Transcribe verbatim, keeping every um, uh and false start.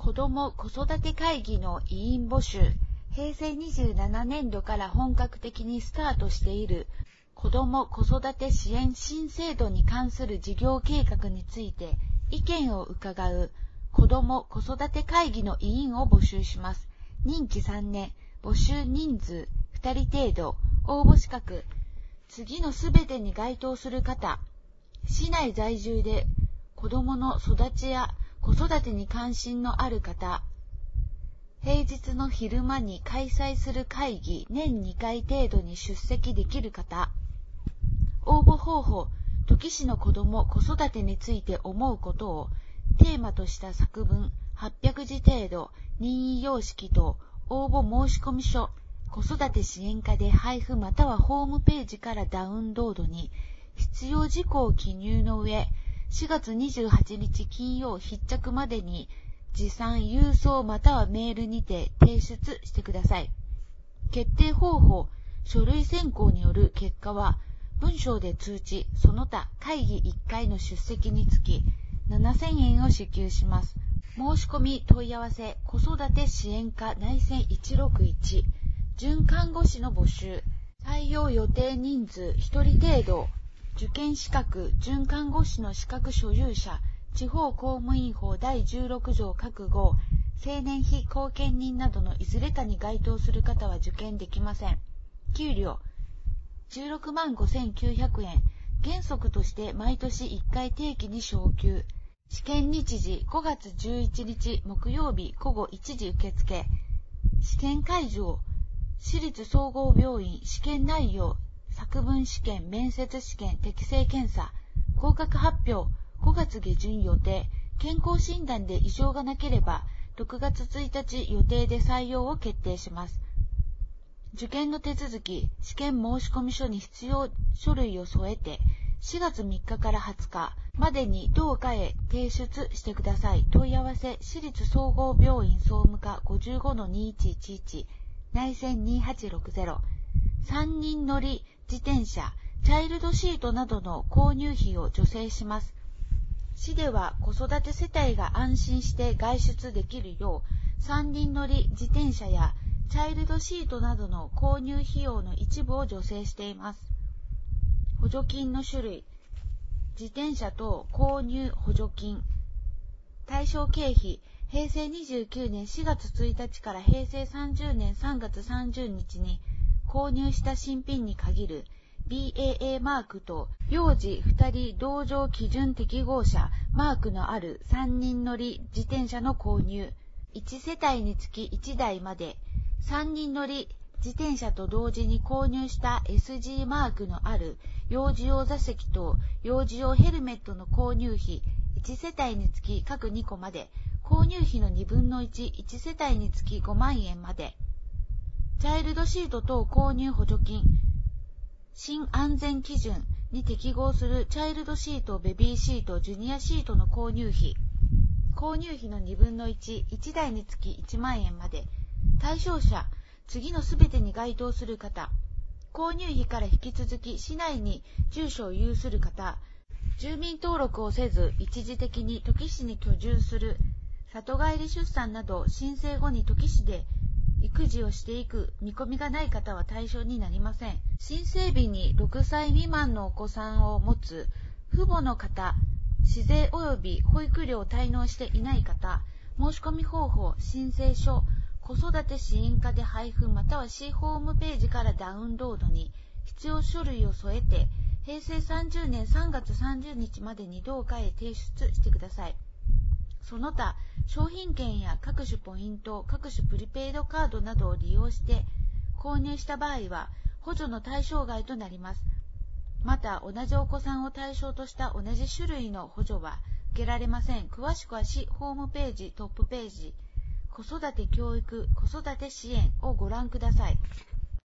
子ども・子育て会議の委員募集、へいせいにじゅうななねんどから本格的にスタートしている子ども・子育て支援新制度に関する事業計画について意見を伺う子ども・子育て会議の委員を募集します。任期さんねん、募集人数ふたり程度、応募資格、次のすべてに該当する方、市内在住で子どもの育ちや子育てに関心のある方、平日の昼間に開催する会議年にかい程度に出席できる方、応募方法、土岐市の子ども・子育てについて思うことをテーマとした作文はっぴゃくじ程度、任意様式と応募申込書、子育て支援課で配布またはホームページからダウンロードに必要事項を記入の上、しがつにじゅうはちにち金曜必着までに持参、郵送またはメールにて提出してください。決定方法、書類選考による結果は文章で通知、その他会議いっかいの出席につきななせんえんを支給します。申し込み問い合わせ、子育て支援課内線いちろくいち、准看護師の募集、採用予定人数ひとり程度、受験資格、准看護師の資格所有者、地方公務員法だいじゅうろくじょう各号、青年非後見人などのいずれかに該当する方は受験できません。給料、じゅうろくまんごせんきゅうひゃくえん、原則として毎年いっかい定期に昇給。試験日時ごがつじゅういちにち木曜日ごごいちじ受付。試験会場、私立総合病院。試験内容、作文試験、面接試験、適性検査。合格発表、ごがつげじゅん予定。健康診断で異常がなければろくがつついたち予定で採用を決定します。受験の手続き、試験申込書に必要書類を添えてしがつみっかからはつかまでに同課へ提出してください。問い合わせ、私立総合病院総務課 ごじゅうごのにいちいちいち、内線にはちろくゼロ。さんにん乗り自転車、チャイルドシートなどの購入費を助成します。市では子育て世帯が安心して外出できるよう、さんにん乗り自転車やチャイルドシートなどの購入費用の一部を助成しています。補助金の種類、自転車等購入補助金、対象経費、へいせいにじゅうきゅうねんしがつついたちからへいせいさんじゅうねんさんがつさんじゅうにちに購入した新品に限る ビーエーエー マークと幼児ふたり同乗基準適合者マークのあるさんにん乗り自転車の購入、いちせたいにつきいちだいまで、さんにん乗り自転車と同時に購入した エスジー マークのある幼児用座席と幼児用ヘルメットの購入費いちせたいにつき各にこまで、購入費のにぶんのいち、いちせたいにつきごまんえんまで、チャイルドシート等購入補助金、新安全基準に適合するチャイルドシート、ベビーシート、ジュニアシートの購入費、購入費のにぶんのいち、いちだいにつきいちまんえんまで、対象者、次のすべてに該当する方、購入費から引き続き市内に住所を有する方、住民登録をせず一時的に土岐市に居住する、里帰り出産など申請後に土岐市で育児をしていく見込みがない方は対象になりません。申請日にろくさい未満のお子さんを持つ父母の方、市税及び保育料を滞納していない方、申し込み方法、申請書、子育て支援課で配布または市ホームページからダウンロードに必要書類を添えてへいせいさんじゅうねんさんがつさんじゅうにちまでに同課へ提出してください。その他、商品券や各種ポイント、各種プリペイドカードなどを利用して購入した場合は補助の対象外となります。また、同じお子さんを対象とした同じ種類の補助は受けられません。詳しくは市ホームページトップページ、子育て教育、子育て支援をご覧ください。